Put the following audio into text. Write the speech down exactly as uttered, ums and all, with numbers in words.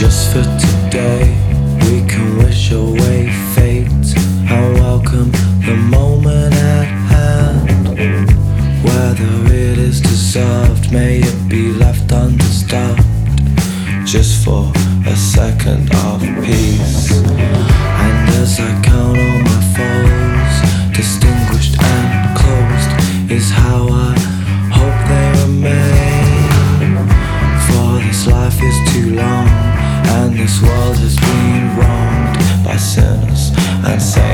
Just for today, we can wish away fate and welcome the moment at hand. Whether it is deserved, may it be left undisturbed, just for a second of peace. And as I count all my foes, distinguished and closed, is how I hope they remain. For this life is too long, and this world has been wronged by sinners and sinners.